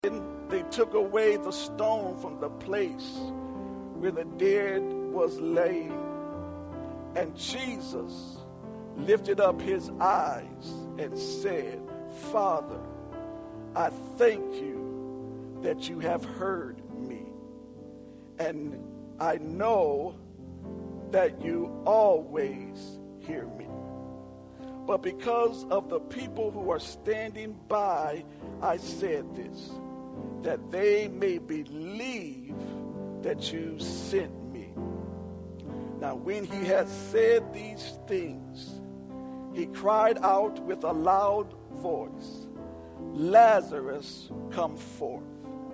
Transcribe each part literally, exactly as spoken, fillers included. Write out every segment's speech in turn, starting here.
They took away the stone from the place where the dead was laid. And Jesus lifted up his eyes and said, Father, I thank you that you have heard me. And I know that you always hear me. But because of the people who are standing by, I said this, that they may believe that you sent me. Now when he had said these things, he cried out with a loud voice, Lazarus, come forth.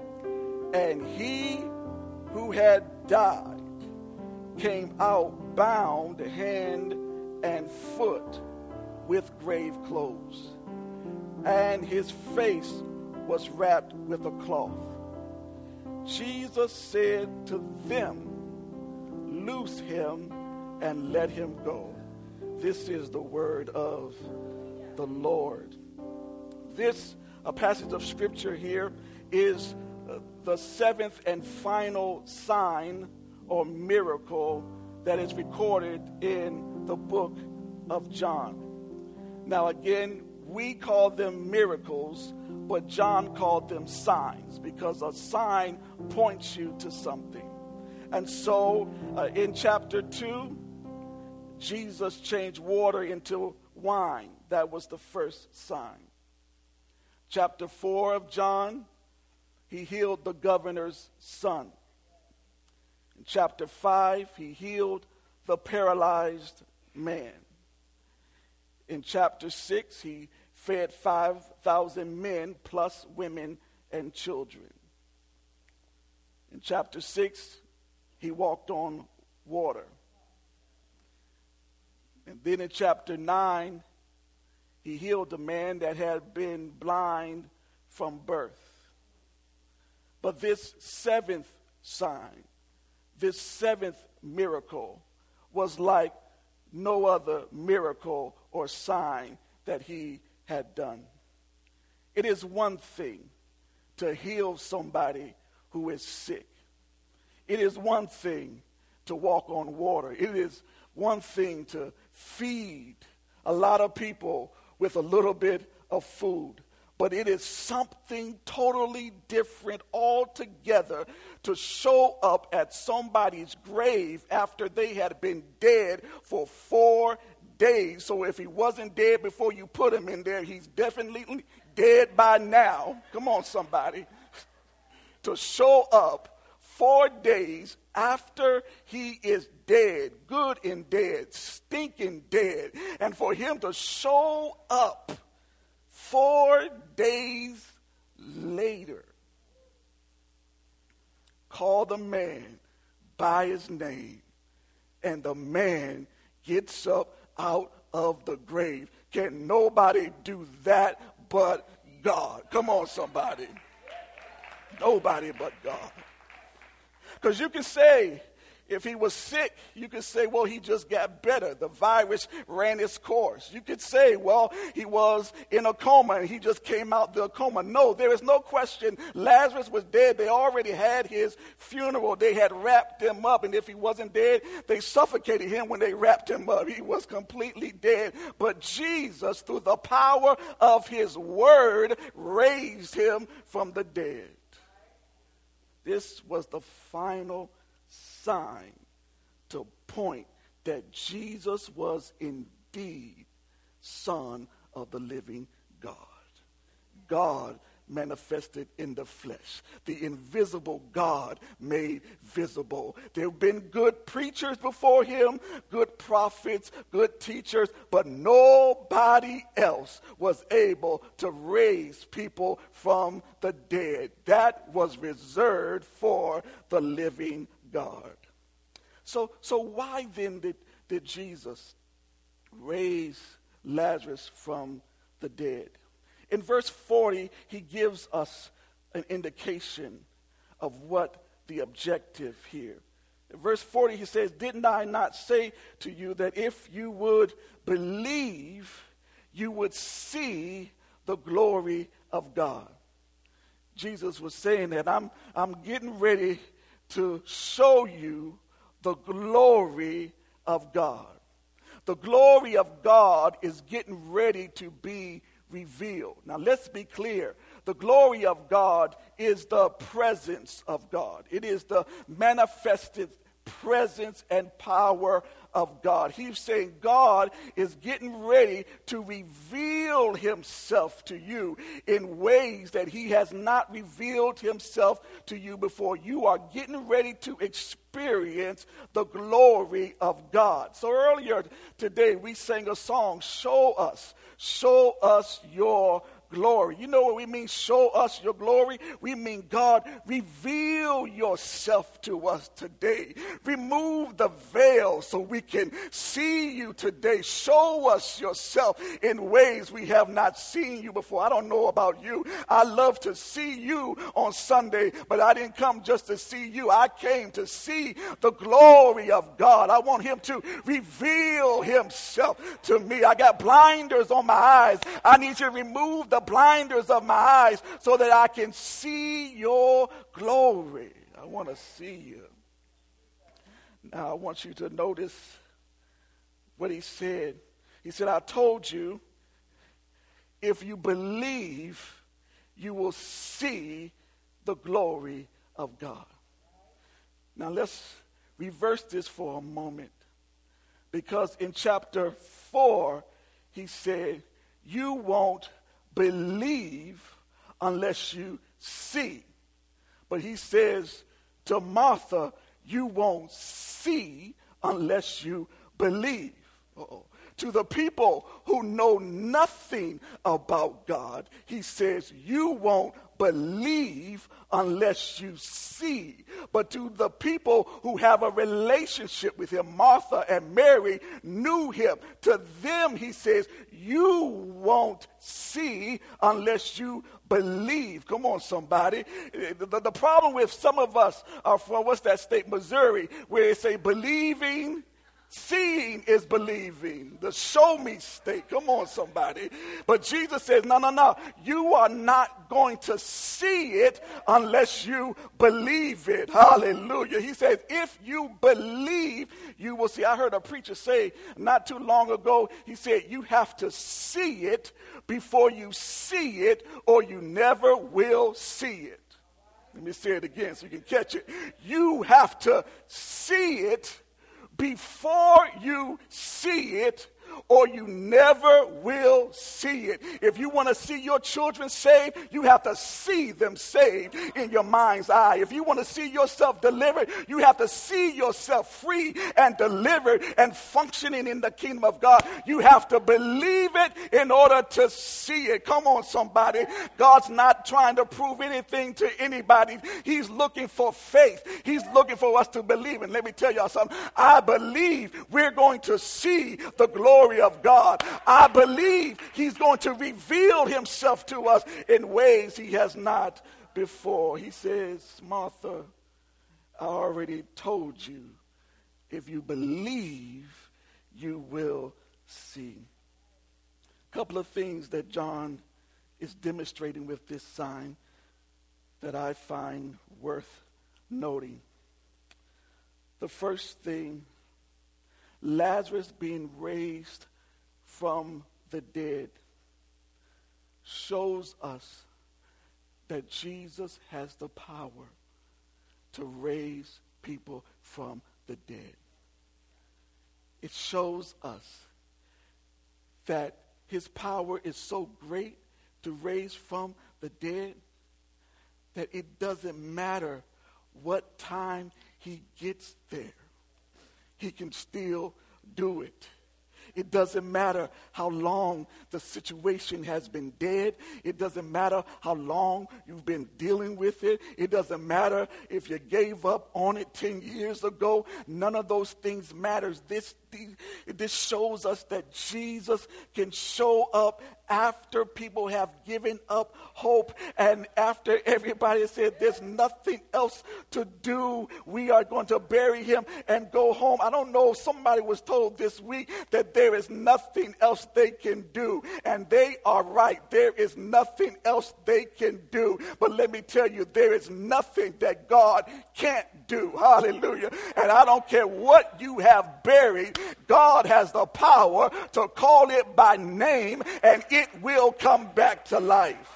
And he who had died came out bound hand and foot with grave clothes, and his face was wrapped with a cloth. Jesus said to them, loose him and let him go. This is the word of the Lord. This a passage of scripture here is uh, the seventh and final sign or miracle that is recorded in the book of John. Now again, we call them miracles, but John called them signs because a sign points you to something. And so uh, in chapter two, Jesus changed water into wine. That was the first sign. Chapter four of John, he healed the governor's son. In chapter five, he healed the paralyzed man. In chapter six, he fed five thousand men plus women and children. In chapter six, he walked on water. And then in chapter nine, he healed a man that had been blind from birth. But this seventh sign, this seventh miracle was like no other miracle or sign that he had done. It is one thing to heal somebody who is sick. It is one thing to walk on water. It is one thing to feed a lot of people with a little bit of food. But it is something totally different altogether to show up at somebody's grave after they had been dead for four days. So if he wasn't dead before you put him in there, he's definitely dead by now. Come on, somebody. To show up four days after he is dead, good and dead, stinking dead, and for him to show up four days later, call the man by his name, and the man gets up out of the grave. Can nobody do that but God? Come on, somebody. Nobody but God. Because you can say, if he was sick, you could say, well, he just got better. The virus ran its course. You could say, well, he was in a coma and he just came out the coma. No, there is no question. Lazarus was dead. They already had his funeral. They had wrapped him up. And if he wasn't dead, they suffocated him when they wrapped him up. He was completely dead. But Jesus, through the power of his word, raised him from the dead. This was the final sign to point that Jesus was indeed Son of the living God. God manifested in the flesh. The invisible God made visible. There have been good preachers before him, good prophets, good teachers, but nobody else was able to raise people from the dead. That was reserved for the living God. So, so why then did, did Jesus raise Lazarus from the dead? In verse forty, he gives us an indication of what the objective here. In verse forty, he says, didn't I not say to you that if you would believe, you would see the glory of God? Jesus was saying that I'm, I'm getting ready to show you the glory of God. The glory of God is getting ready to be revealed. Now let's be clear. The glory of God is the presence of God. It is the manifested presence and power of God. He's saying God is getting ready to reveal himself to you in ways that he has not revealed himself to you before. You are getting ready to experience the glory of God. So earlier today we sang a song, Show Us, Show Us Your Glory. You know what we mean, show us your glory? We mean, God, reveal yourself to us today. Remove the veil so we can see you today. Show us yourself in ways we have not seen you before. I don't know about you. I love to see you on Sunday, but I didn't come just to see you. I came to see the glory of God. I want him to reveal himself to me. I got blinders on my eyes. I need you to remove the The blinders of my eyes so that I can see your glory. I want to see you. Now I want you to notice what he said. He said, I told you, if you believe, you will see the glory of God. Now let's reverse this for a moment, because in chapter four, he said, you won't believe unless you see. But he says to Martha, you won't see unless you believe. Uh-oh. To the people who know nothing about God, he says, you won't believe unless you see. But to the people who have a relationship with him, Martha and Mary knew him. To them, he says, you won't see unless you believe. Come on, somebody. The, the, the problem with some of us are from, what's that state, Missouri, where they say believing, seeing is believing. The show me state. Come on, somebody. But Jesus says, no, no, no. You are not going to see it unless you believe it. Hallelujah. He says, if you believe, you will see. I heard a preacher say not too long ago, he said, you have to see it before you see it, or you never will see it. Let me say it again so you can catch it. You have to see it before you see it, or you never will see it. If you want to see your children saved, you have to see them saved in your mind's eye. If you want to see yourself delivered, you have to see yourself free and delivered and functioning in the kingdom of God. You have to believe it in order to see it. Come on, somebody. God's not trying to prove anything to anybody. He's looking for faith. He's looking for us to believe. And let me tell y'all something. I believe we're going to see the glory of God. I believe he's going to reveal himself to us in ways he has not before. He says, Martha, I already told you, if you believe, you will see. A couple of things that John is demonstrating with this sign that I find worth noting. The first thing, Lazarus being raised from the dead shows us that Jesus has the power to raise people from the dead. It shows us that his power is so great to raise from the dead that it doesn't matter what time he gets there. He can still do it. It doesn't matter how long the situation has been dead. It doesn't matter how long you've been dealing with it. It doesn't matter if you gave up on it ten years ago. None of those things matters. This This shows us that Jesus can show up after people have given up hope and after everybody said there's nothing else to do. We are going to bury him and go home. I don't know if somebody was told this week that there is nothing else they can do. And they are right. There is nothing else they can do. But let me tell you, there is nothing that God can't do. Hallelujah. And I don't care what you have buried, God has the power to call it by name and it will come back to life.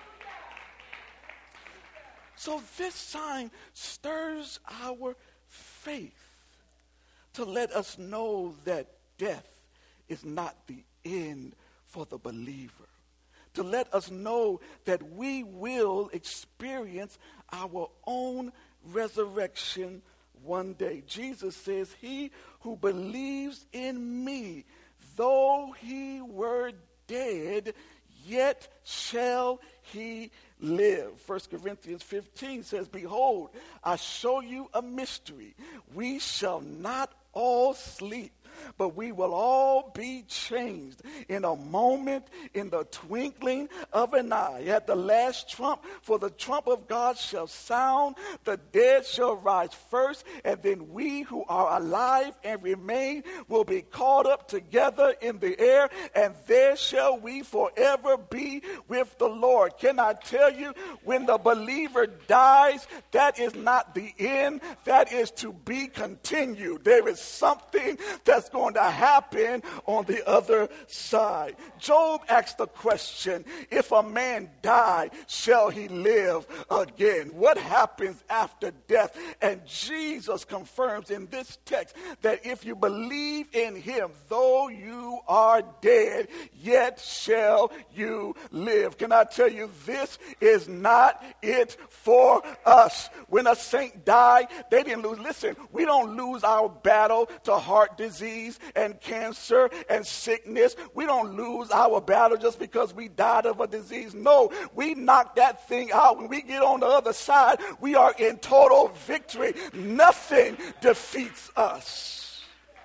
So this sign stirs our faith to let us know that death is not the end for the believer. To let us know that we will experience our own resurrection one day. Jesus says, he who believes in me, though he were dead, yet shall he live. First Corinthians fifteen says, behold, I show you a mystery. We shall not all sleep, but we will all be changed in a moment, in the twinkling of an eye, at the last trump. For the trump of God shall sound, the dead shall rise first, and then we who are alive and remain will be caught up together in the air, and there shall we forever be with the Lord. Can I tell you, when the believer dies, that is not the end, that is to be continued. There is something that's going to happen on the other side. Job asked the question, if a man die, shall he live again? What happens after death? And Jesus confirms in this text that if you believe in him, though you are dead, yet shall you live. Can I tell you, this is not it for us. When a saint died, they didn't lose. Listen, we don't lose our battle to heart disease and cancer and sickness. We don't lose our battle just because we died of a disease. No, we knock that thing out. When we get on the other side, we are in total victory. Nothing defeats us.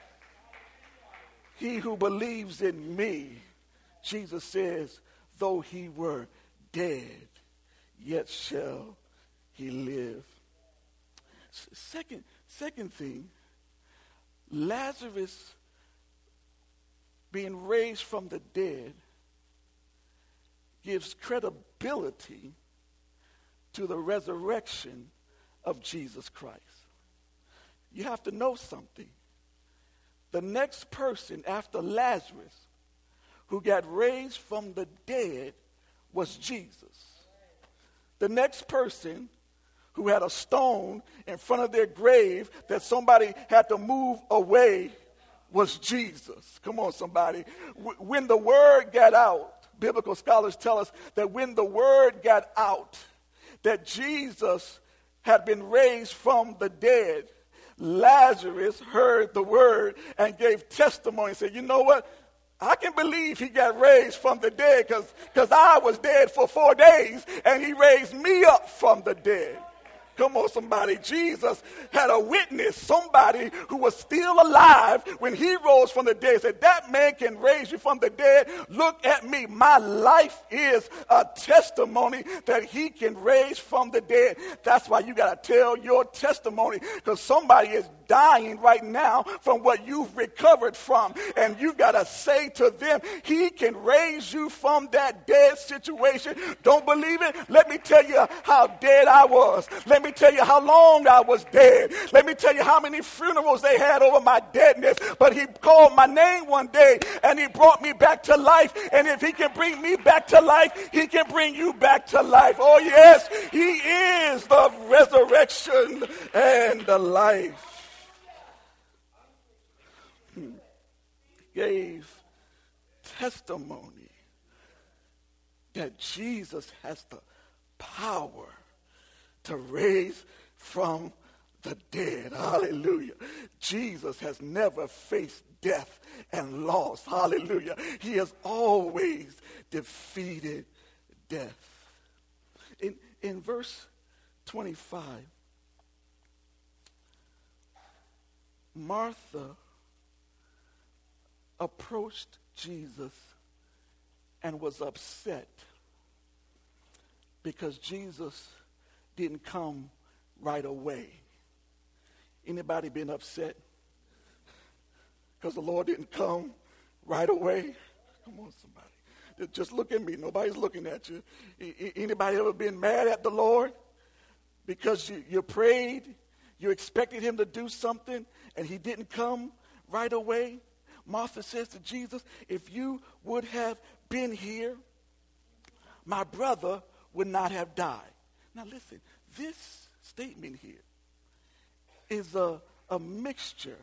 He who believes in me, Jesus says, though he were dead, yet shall he live. Second, second thing, Lazarus being raised from the dead gives credibility to the resurrection of Jesus Christ. You have to know something. The next person after Lazarus who got raised from the dead was Jesus. The next person who had a stone in front of their grave that somebody had to move away was Jesus. Come on, somebody. When the word got out, biblical scholars tell us that when the word got out that Jesus had been raised from the dead, Lazarus heard the word and gave testimony and said, you know what? I can believe he got raised from the dead because because I was dead for four days and he raised me up from the dead. Come on, somebody. Jesus had a witness, somebody who was still alive when he rose from the dead. Said, that man can raise you from the dead. Look at me. My life is a testimony that he can raise from the dead. That's why you got to tell your testimony, because somebody is dying right now from what you've recovered from. And you got to say to them, he can raise you from that dead situation. Don't believe it? Let me tell you how dead I was. Let me tell you how long I was dead. Let me tell you how many funerals they had over my deadness. But he called my name one day and he brought me back to life. And if he can bring me back to life, he can bring you back to life. Oh yes, he is the resurrection and the life. Gave testimony that Jesus has the power to raise from the dead. Hallelujah. Jesus has never faced death and loss. Hallelujah. He has always defeated death. In, in verse twenty-five, Martha approached Jesus and was upset because Jesus didn't come right away. Anybody been upset because the Lord didn't come right away? Come on, somebody. Just look at me. Nobody's looking at you. Anybody ever been mad at the Lord because you, you prayed, you expected him to do something, and he didn't come right away? Martha says to Jesus, if you would have been here, my brother would not have died. Now listen, this statement here is a, a mixture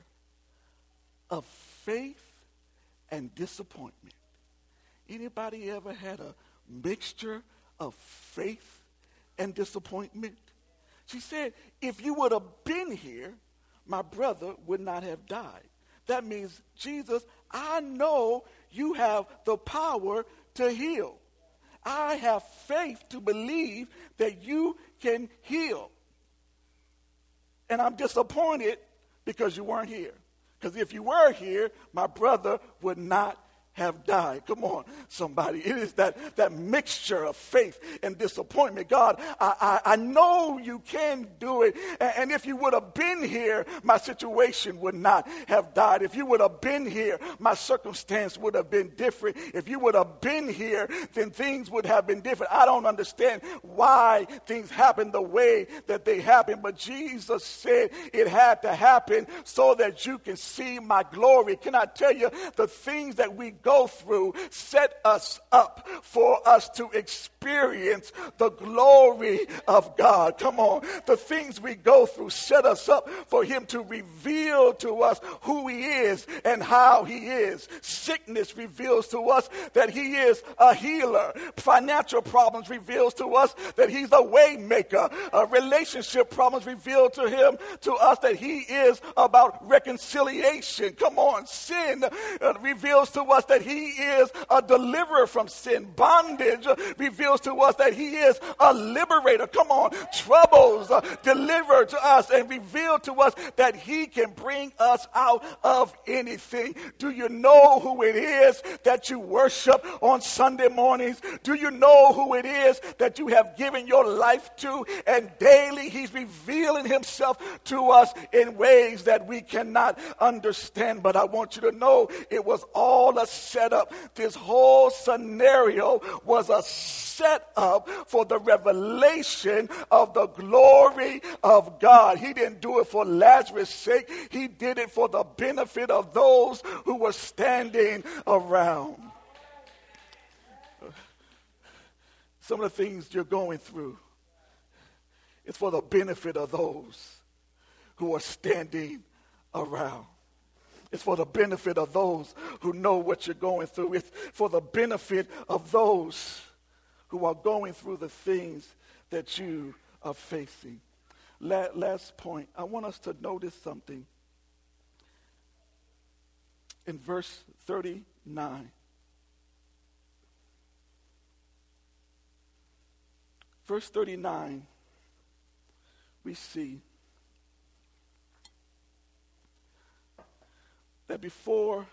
of faith and disappointment. Anybody ever had a mixture of faith and disappointment? She said, if you would have been here, my brother would not have died. That means, Jesus, I know you have the power to heal. I have faith to believe that you can heal. And I'm disappointed because you weren't here. Because if you were here, my brother would not have died. Come on, somebody. It is that, that mixture of faith and disappointment. God, I, I, I know you can do it. And, and if you would have been here, my situation would not have died. If you would have been here, my circumstance would have been different. If you would have been here, then things would have been different. I don't understand why things happen the way that they happen. But Jesus said it had to happen so that you can see my glory. Can I tell you, the things that we go through set us up for us to experience the glory of God. Come on. The things we go through set us up for him to reveal to us who he is and how he is. Sickness reveals to us that he is a healer. Financial problems reveals to us that he's a way maker. Uh, relationship problems reveal to him, to us, that he is about reconciliation. Come on. Sin uh, reveals to us that he is a deliverer from sin. Bondage uh, reveals to us that he is a liberator. Come on. Troubles uh, deliver to us and reveal to us that he can bring us out of anything. Do you know who it is that you worship on Sunday mornings? Do you know who it is that you have given your life to? And daily he's revealing himself to us in ways that we cannot understand. But I want you to know it was all a setup. This whole scenario was a setup for the revelation of the glory of God. He didn't do it for Lazarus' sake. He did it for the benefit of those who were standing around. Some of the things you're going through is for the benefit of those who are standing around. It's for the benefit of those who know what you're going through. It's for the benefit of those who are going through the things that you are facing. La- last point, I want us to notice something. In verse thirty-nine. Verse thirty-nine, we see that before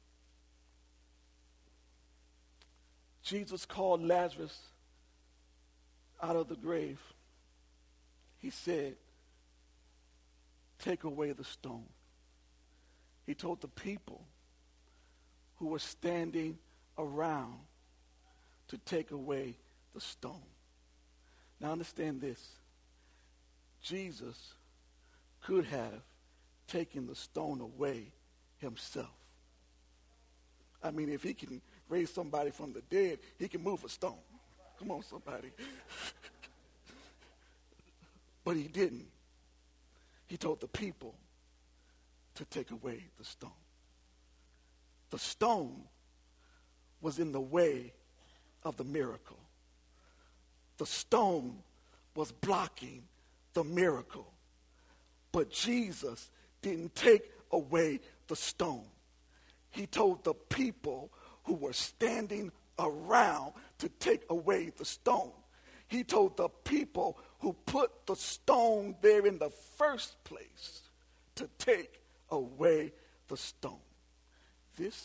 Jesus called Lazarus out of the grave, he said, take away the stone. He told the people who were standing around to take away the stone. Now understand this. Jesus could have taken the stone away himself. I mean, if he can raise somebody from the dead, he can move a stone. Come on, somebody. But he didn't. He told the people to take away the stone. The stone was in the way of the miracle. The stone was blocking the miracle. But Jesus didn't take away the stone. He told the people who were standing around to take away the stone. He told the people who put the stone there in the first place to take away the stone. This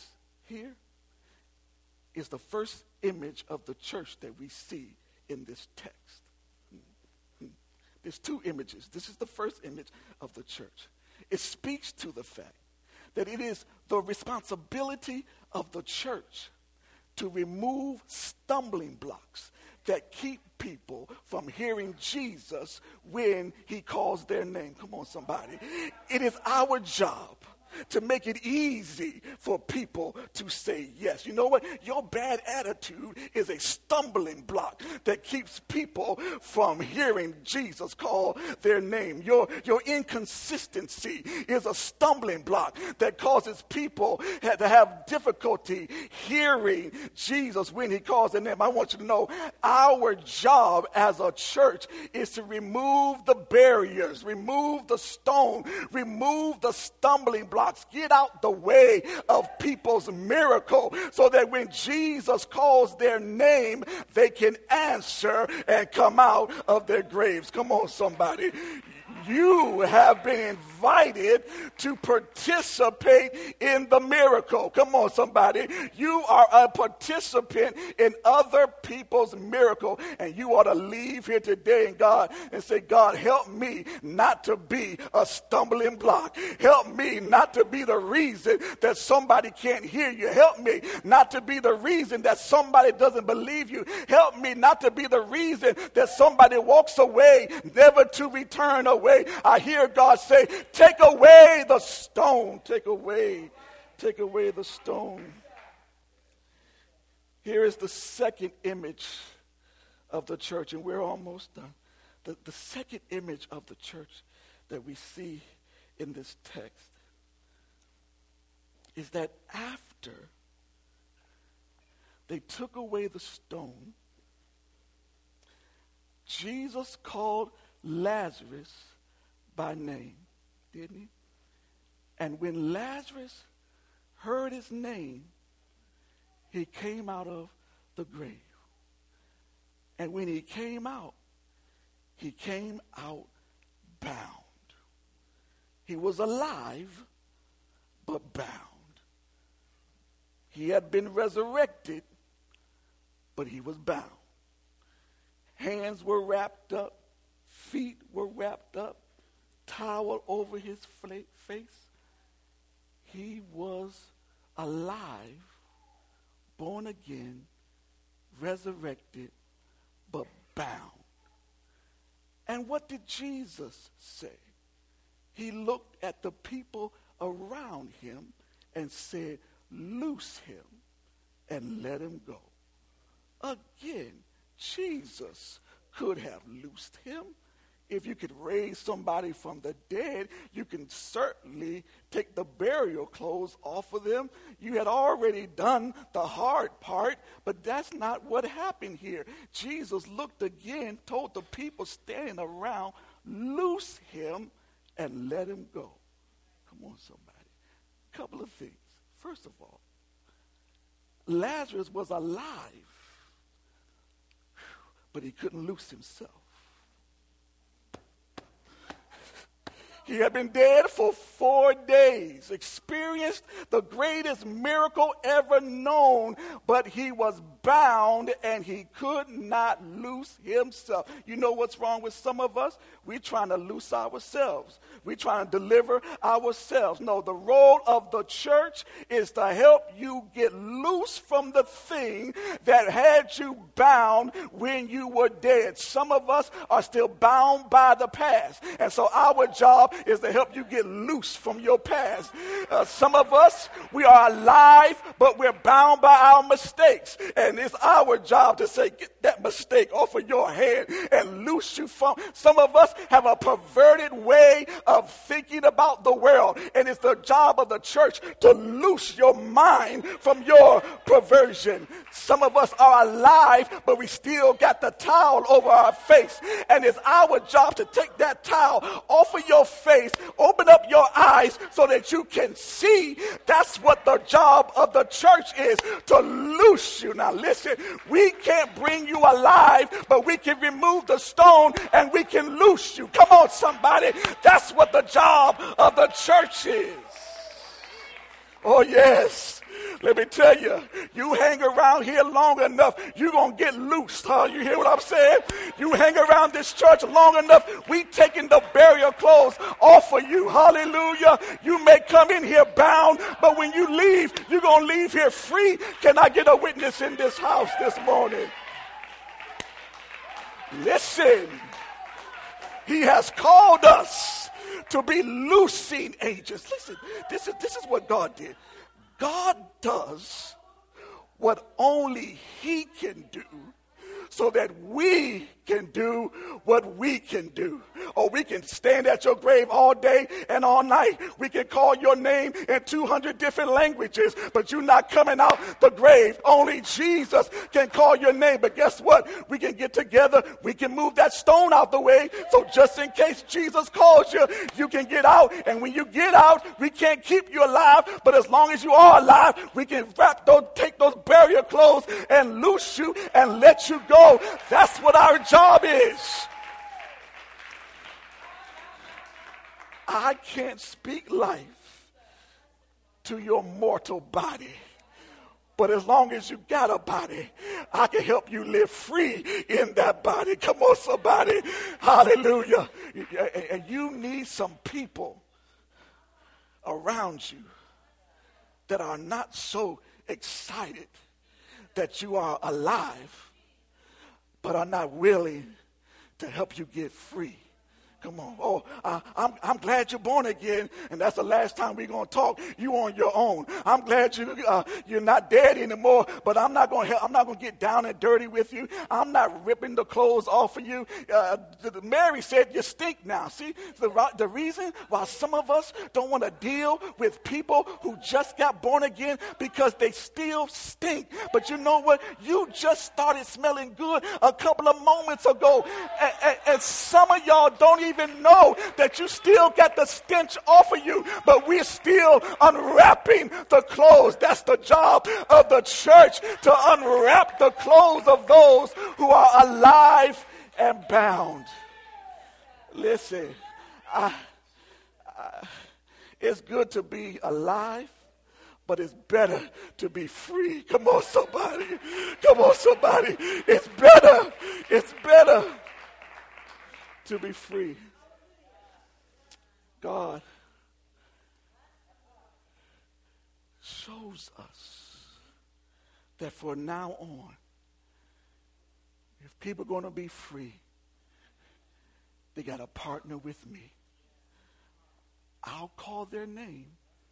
here is the first image of the church that we see in this text. There's two images. This is the first image of the church. It speaks to the fact that it is the responsibility of the church to remove stumbling blocks that keep people from hearing Jesus when he calls their name. Come on, somebody. It is our job to make it easy for people to say yes. You know what? Your bad attitude is a stumbling block that keeps people from hearing Jesus call their name. Your, your inconsistency is a stumbling block that causes people to have difficulty hearing Jesus when he calls their name. I want you to know our job as a church is to remove the barriers, remove the stone, remove the stumbling block. Get out the way of people's miracle so that when Jesus calls their name, they can answer and come out of their graves. Come on, somebody. You have been invited to participate in the miracle. Come on, somebody. You are a participant in other people's miracle, and you ought to leave here today in God and say, God, help me not to be a stumbling block. Help me not to be the reason that somebody can't hear you. Help me not to be the reason that somebody doesn't believe you. Help me not to be the reason that somebody walks away, never to return away. I hear God say, take away the stone. Take away, take away the stone. Here is the second image of the church, and we're almost done. The, the second image of the church that we see in this text is that after they took away the stone, Jesus called Lazarus by name, didn't he? And when Lazarus heard his name, he came out of the grave. And when he came out, he came out bound. He was alive, but bound. He had been resurrected, but he was bound. Hands were wrapped up, feet were wrapped up, towel over his face. He was alive, born again, resurrected, but bound. And what did Jesus say? He looked at the people around him and said, loose him and let him go. Again, Jesus could have loosed him. If you could raise somebody from the dead, you can certainly take the burial clothes off of them. You had already done the hard part, but that's not what happened here. Jesus looked again, told the people standing around, loose him and let him go. Come on, somebody. A couple of things. First of all, Lazarus was alive, but he couldn't loose himself. He had been dead for four days, experienced the greatest miracle ever known, but he was bound and he could not loose himself. You know what's wrong with some of us? We're trying to loose ourselves. We're trying to deliver ourselves. No, the role of the church is to help you get loose from the thing that had you bound when you were dead. Some of us are still bound by the past, and so our job is to help you get loose from your past. Uh, some of us, we are alive, but we're bound by our mistakes. And it's our job to say, get that mistake off of your head and loose you from. Some of us have a perverted way of thinking about the world. And it's the job of the church to loose your mind from your perversion. Some of us are alive, but we still got the towel over our face. And it's our job to take that towel off of your face, open up your eyes so that you can see. That's what the job of the church is, to loose you. Now listen, we can't bring you alive, but we can remove the stone and we can loose you. Come on, somebody. That's what the job of the church is. Oh, yes. Let me tell you, you hang around here long enough, you're going to get loose, huh? You hear what I'm saying? You hang around this church long enough, we taking the burial clothes off of you. Hallelujah. You may come in here bound, but when you leave, you're going to leave here free. Can I get a witness in this house this morning? Listen, he has called us to be loosing agents. Listen, this is, this is what God did. God does what only he can do so that we can do what we can do. Or we can stand at your grave all day and all night. We can call your name in two hundred different languages, but you're not coming out the grave. Only Jesus can call your name. But guess what? We can get together. We can move that stone out the way. So just in case Jesus calls you, you can get out. And when you get out, we can't keep you alive. But as long as you are alive, we can wrap those, take those burial clothes and loose you and let you go. That's what our job is. I can't speak life to your mortal body. But as long as you got a body, I can help you live free in that body. Come on, somebody. Hallelujah. And you need some people around you that are not so excited that you are alive, but are not willing to help you get free. Come on. Oh, uh, I'm, I'm glad you're born again, and that's the last time we're going to talk. You on your own. I'm glad you, uh, you're not dead anymore, but I'm not going to I'm not going to get down and dirty with you. I'm not ripping the clothes off of you. Uh, Mary said, you stink now. See, the, the reason why some of us don't want to deal with people who just got born again because they still stink. But you know what? You just started smelling good a couple of moments ago, and, and, and some of y'all don't even even know that you still got the stench off of you, but we're still unwrapping the clothes. That's the job of the church, to unwrap the clothes of those who are alive and bound. Listen, I, I, it's good to be alive, but it's better to be free. Come on, somebody. Come on, somebody. It's better. It's better to be free. God shows us that for now on, if people are going to be free, they got to partner with me. I'll call their name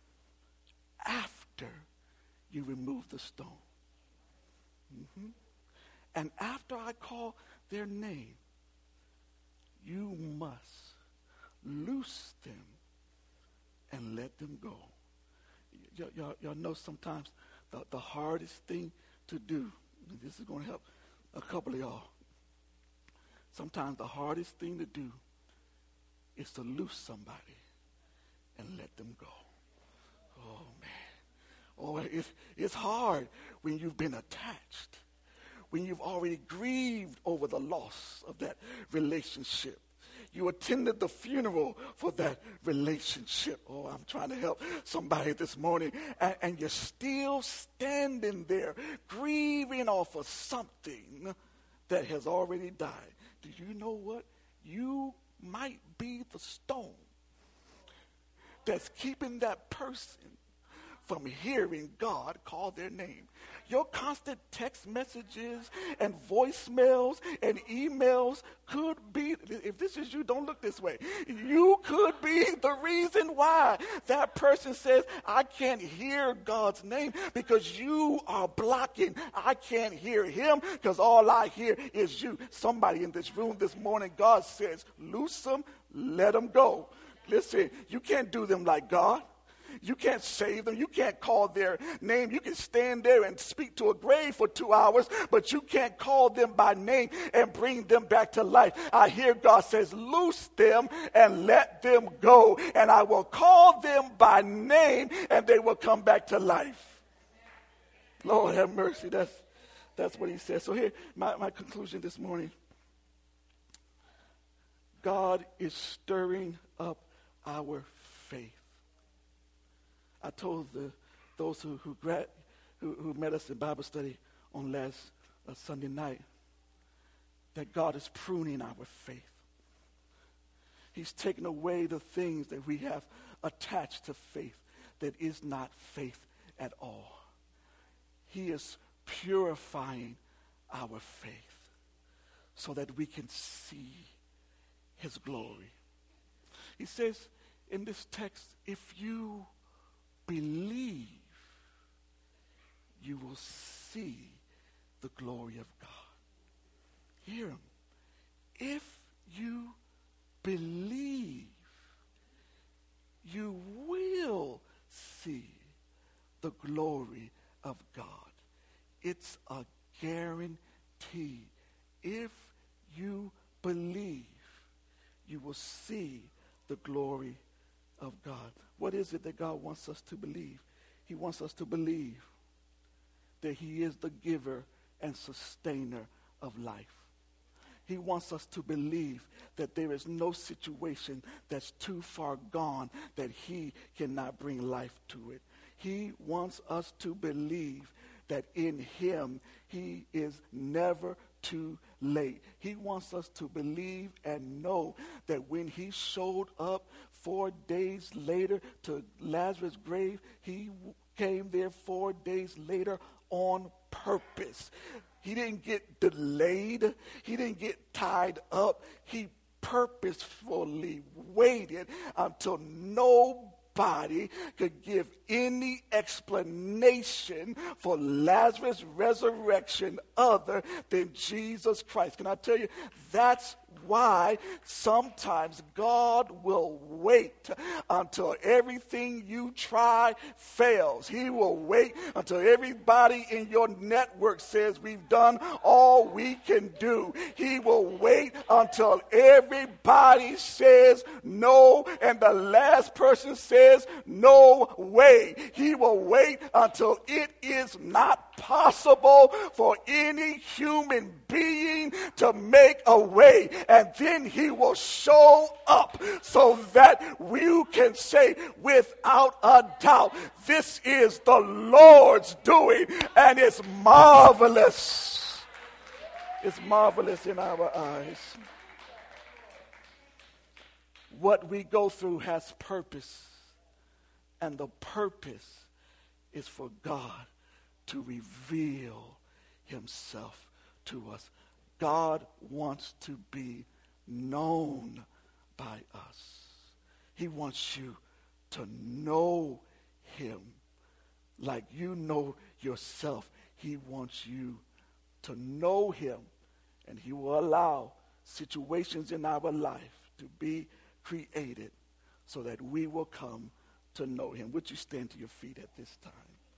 after you remove the stone. Mm-hmm. And after I call their name, you must loose them and let them go. Y- y- y'all, y'all know sometimes the, the hardest thing to do, and this is going to help a couple of y'all. Sometimes the hardest thing to do is to loose somebody and let them go. Oh, man. Oh, it's, it's hard when you've been attached, when you've already grieved over the loss of that relationship. You attended the funeral for that relationship. Oh, I'm trying to help somebody this morning. And, and you're still standing there grieving off of something that has already died. Do you know what? You might be the stone that's keeping that person from hearing God call their name. Your constant text messages and voicemails and emails could be, if this is you, don't look this way. You could be the reason why that person says, I can't hear God's name, because you are blocking. I can't hear him because all I hear is you. Somebody in this room this morning, God says, loose them, let them go. Listen, you can't do them like God. You can't save them. You can't call their name. You can stand there and speak to a grave for two hours, but you can't call them by name and bring them back to life. I hear God says, loose them and let them go, and I will call them by name, and they will come back to life. Lord have mercy. That's, that's what he says. So here, my, my conclusion this morning. God is stirring up our faith. I told the, those who, who gra- who, who met us in Bible study on last uh, Sunday night, that God is pruning our faith. He's taken away the things that we have attached to faith that is not faith at all. He is purifying our faith so that we can see his glory. He says in this text, if you believe, you will see the glory of God. Hear him. If you believe, you will see the glory of God. It's a guarantee. If you believe, you will see the glory of God. What is it that God wants us to believe? He wants us to believe that he is the giver and sustainer of life. He wants us to believe that there is no situation that's too far gone that he cannot bring life to it. He wants us to believe that in him he is never too late. He wants us to believe and know that when he showed up four days later to Lazarus' grave, he came there four days later on purpose. He didn't get delayed. He didn't get tied up. He purposefully waited until nobody could give any explanation for Lazarus' resurrection other than Jesus Christ. Can I tell you, that's why sometimes God will wait until everything you try fails. He will wait until everybody in your network says we've done all we can do. He will wait until everybody says no and the last person says no way. He will wait until it is not possible for any human being to make a way. And then he will show up so that you can say without a doubt, this is the Lord's doing and it's marvelous. It's marvelous in our eyes. What we go through has purpose, and the purpose is for God to reveal himself to us. God wants to be known by us. He wants you to know him like you know yourself. He wants you to know him, and he will allow situations in our life to be created so that we will come to know him. Would you stand to your feet at this time?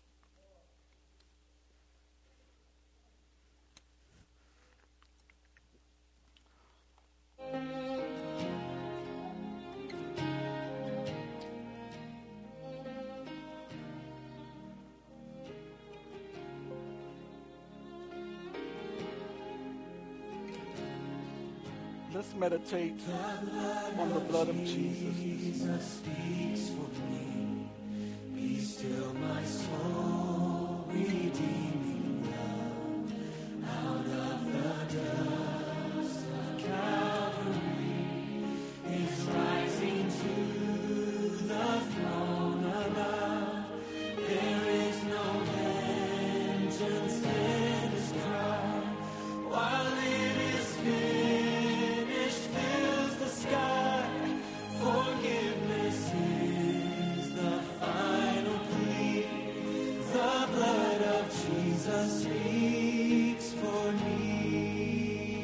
Let's meditate on the blood of Jesus. Jesus speaks for me. Be still, my soul, redeeming love. Out of the dust of Calvary is rising to the throne above. There is no vengeance in his cry, while it is finished, fills the sky. Forgiveness is the final plea. The blood of Jesus speaks for me.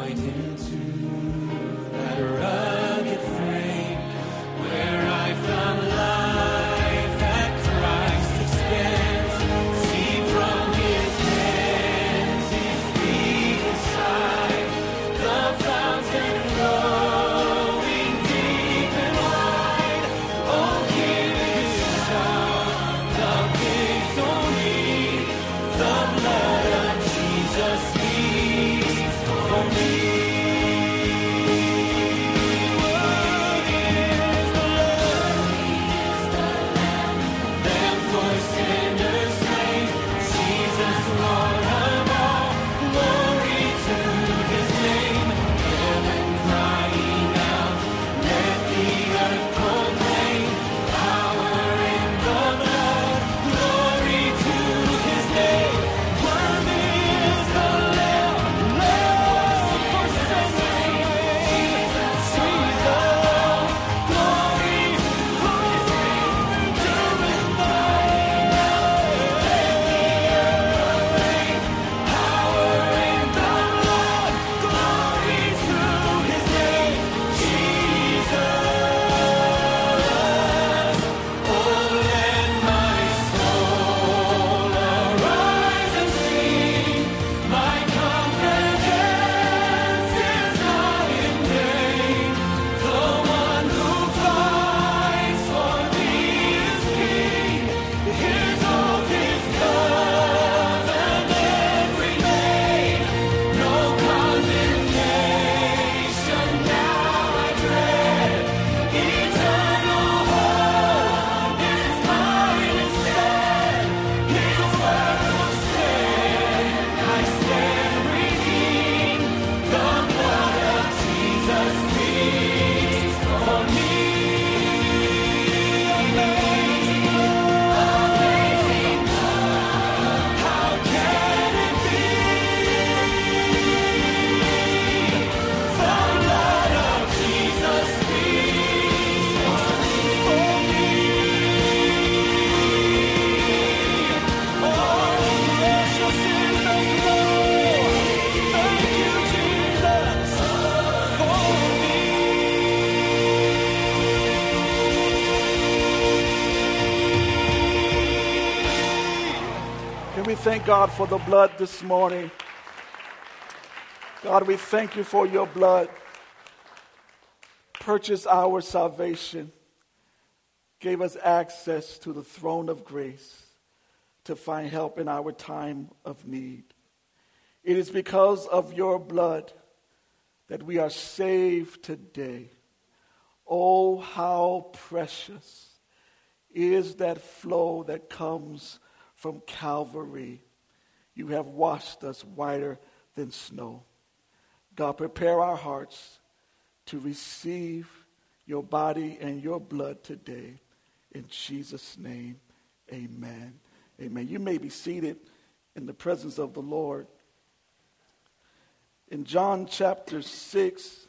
point into that rugged frame where I found life at Christ's expense. See from his hands, his feet aside, the fountain flowing deep and wide. Oh, give it a shout, the victory, the blood of Jesus speaks for me. We thank God for the blood this morning. God, we thank you for your blood. Purchased our salvation. Gave us access to the throne of grace to find help in our time of need. It is because of your blood that we are saved today. Oh, how precious is that flow that comes from Calvary. You have washed us whiter than snow. God, prepare our hearts to receive your body and your blood today. In Jesus' name, amen. Amen. You may be seated in the presence of the Lord. In John chapter six,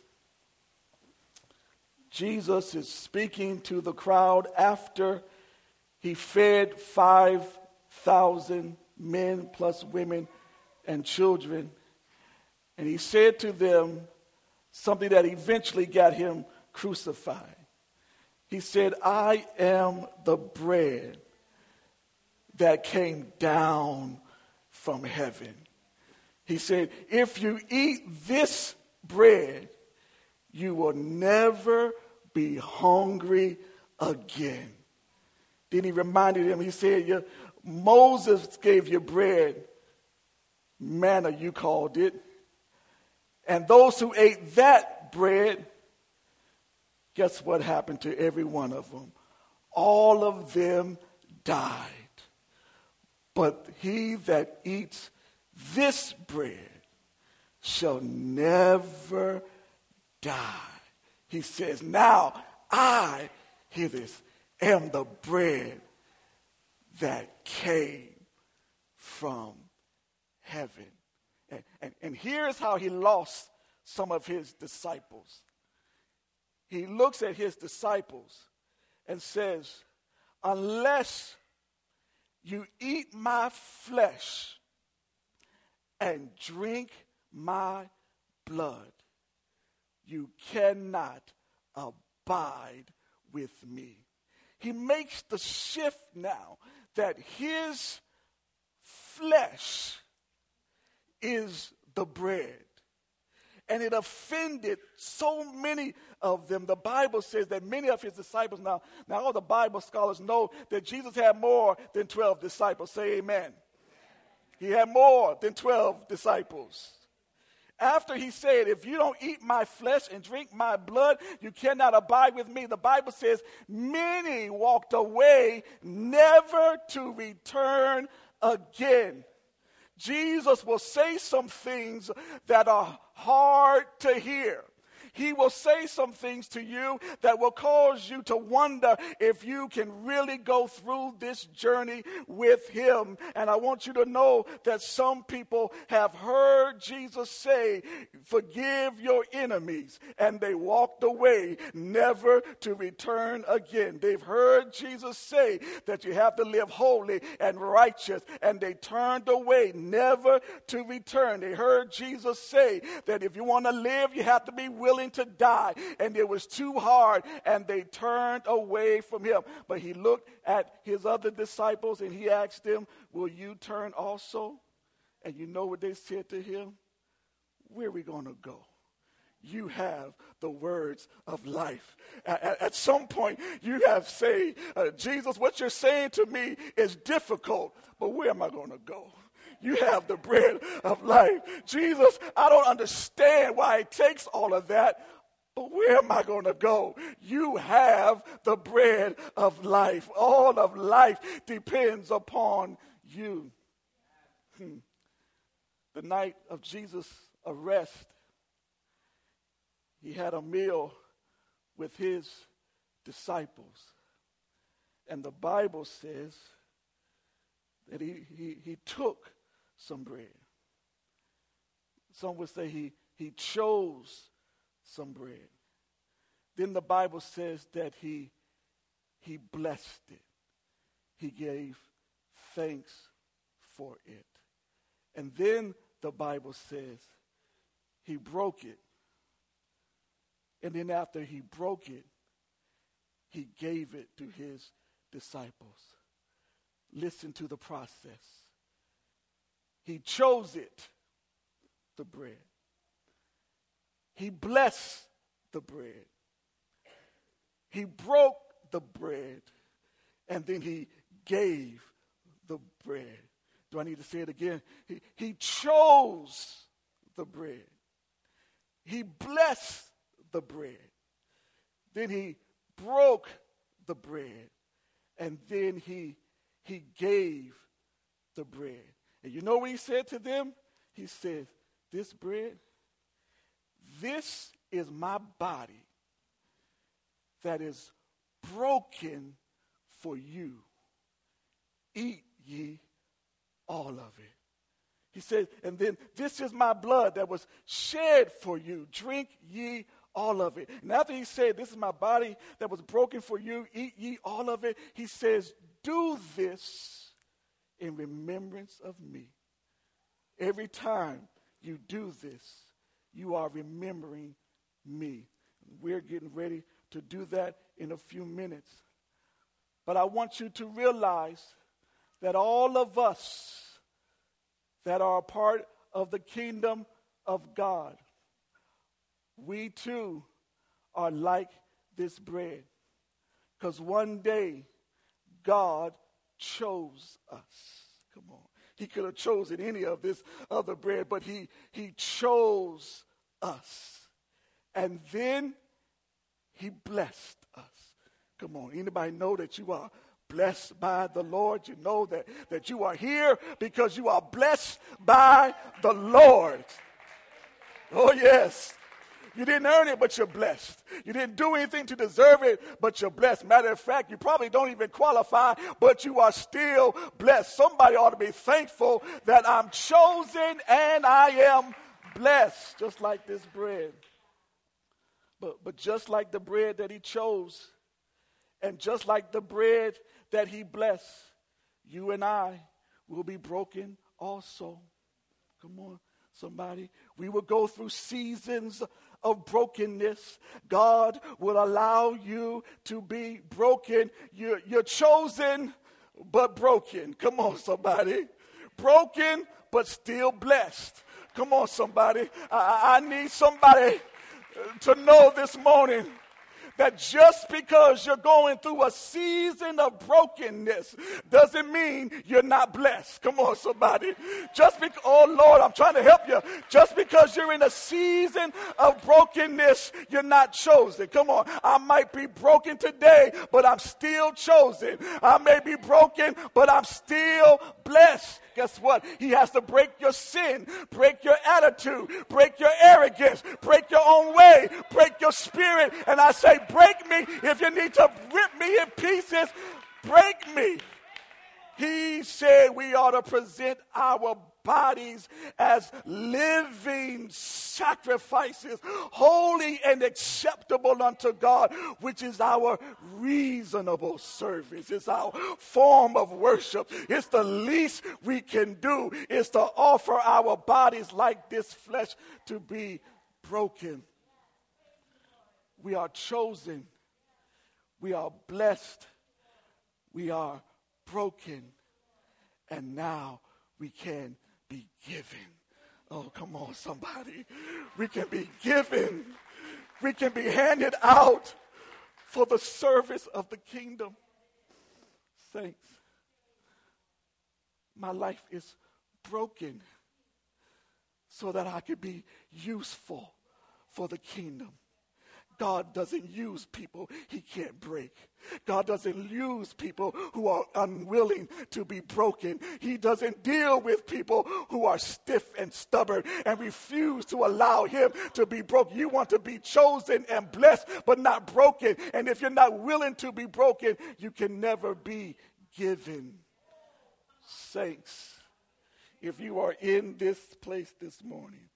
Jesus is speaking to the crowd after he fed five thousand men plus women and children. And he said to them something that eventually got him crucified. He said, I am the bread that came down from heaven. He said, if you eat this bread, you will never be hungry again. Then he reminded him, he said, "Your Moses gave you bread, manna you called it. And those who ate that bread, guess what happened to every one of them? All of them died. But he that eats this bread shall never die." He says, now I, hear this, am the bread that came from heaven. And, and, and here's how he lost some of his disciples. He looks at his disciples and says, unless you eat my flesh and drink my blood, you cannot abide with me. He makes the shift now that his flesh is the bread. And it offended so many of them. The Bible says that many of his disciples, now, now all the Bible scholars know that Jesus had more than twelve disciples. Say amen. He had more than twelve disciples. After he said, if you don't eat my flesh and drink my blood, you cannot abide with me. The Bible says many walked away never to return again. Jesus will say some things that are hard to hear. He will say some things to you that will cause you to wonder if you can really go through this journey with him. And I want you to know that some people have heard Jesus say, forgive your enemies, and they walked away never to return again. They've heard Jesus say that you have to live holy and righteous, and they turned away never to return. They heard Jesus say that if you want to live, you have to be willing to die, and it was too hard, and they turned away from him. But he looked at his other disciples and he asked them, will you turn also? And you know what they said to him? Where are we going to go? You have the words of life. At, at some point, you have said, uh, Jesus, what you're saying to me is difficult, but where am I going to go? You have the bread of life. Jesus, I don't understand why it takes all of that, but where am I going to go? You have the bread of life. All of life depends upon you. Hmm. The night of Jesus' arrest, he had a meal with his disciples. And the Bible says that he, he, he took some bread. Some would say he, he chose some bread. Then the Bible says that he, he blessed it. He gave thanks for it. And then the Bible says he broke it. And then after he broke it, he gave it to his disciples. Listen to the process. He chose it, the bread. He blessed the bread. He broke the bread. And then he gave the bread. Do I need to say it again? He, he chose the bread. He blessed the bread. Then he broke the bread. And then he, he gave the bread. And you know what he said to them? He said, this bread, this is my body that is broken for you. Eat ye all of it. He said, and then this is my blood that was shed for you. Drink ye all of it. And after he said, this is my body that was broken for you. Eat ye all of it. He says, do this in remembrance of me. Every time you do this, you are remembering me. We're getting ready to do that in a few minutes. But I want you to realize that all of us that are a part of the kingdom of God, we too are like this bread. Because one day, God chose us. Come on. He could have chosen any of this other bread, but he, he chose us. And then he blessed us. Come on. Anybody know that you are blessed by the Lord? You know that, that you are here because you are blessed by the Lord. Oh, yes. You didn't earn it, but you're blessed. You didn't do anything to deserve it, but you're blessed. Matter of fact, you probably don't even qualify, but you are still blessed. Somebody ought to be thankful that I'm chosen and I am blessed, just like this bread. But, but just like the bread that he chose, and just like the bread that he blessed, you and I will be broken also. Come on. Somebody, we will go through seasons of brokenness. God will allow you to be broken. You're, you're chosen, but broken. Come on, somebody. Broken, but still blessed. Come on, somebody. I, I need somebody to know this morning that just because you're going through a season of brokenness doesn't mean you're not blessed. Come on, somebody. Just because, oh Lord, I'm trying to help you. Just because you're in a season of brokenness, you're not chosen. Come on. I might be broken today, but I'm still chosen. I may be broken, but I'm still blessed. Guess what? He has to break your sin, break your attitude, break your arrogance, break your own way, break your spirit. And I say, break me. If you need to rip me in pieces, break me. He said we ought to present our bodies as living sacrifices, holy and acceptable unto God, which is our reasonable service. It's our form of worship. It's the least we can do is to offer our bodies like this flesh to be broken. We are chosen. We are blessed. We are broken. And now we can be given. Oh, come on, somebody. We can be given. We can be handed out for the service of the kingdom. Saints, my life is broken so that I could be useful for the kingdom. God doesn't use people he can't break. God doesn't use people who are unwilling to be broken. He doesn't deal with people who are stiff and stubborn and refuse to allow him to be broken. You want to be chosen and blessed, but not broken. And if you're not willing to be broken, you can never be given. Saints, if you are in this place this morning,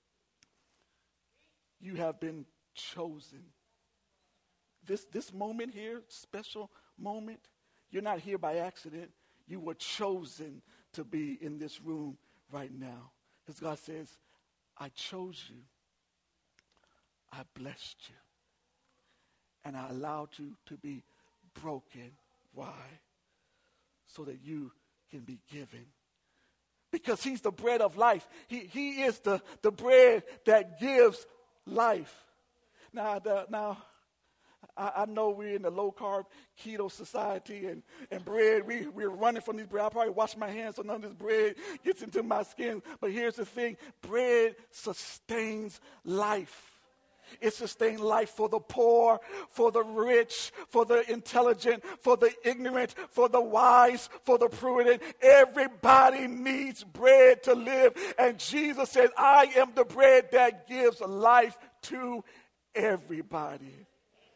you have been chosen. This this moment here, special moment, you're not here by accident. You were chosen to be in this room right now. Because God says, I chose you. I blessed you. And I allowed you to be broken. Why? So that you can be given. Because he's the bread of life. He, he is the, the bread that gives life. Now, the, now I, I know we're in the low-carb keto society, and, and bread, we, we're running from this bread. I probably wash my hands so none of this bread gets into my skin. But here's the thing. Bread sustains life. It sustains life for the poor, for the rich, for the intelligent, for the ignorant, for the wise, for the prudent. Everybody needs bread to live. And Jesus said, I am the bread that gives life to everybody. Amen.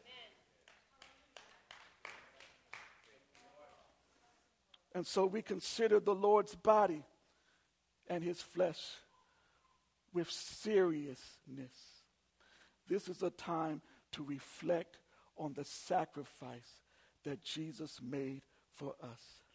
And so we consider the Lord's body and his flesh with seriousness. This is a time to reflect on the sacrifice that Jesus made for us.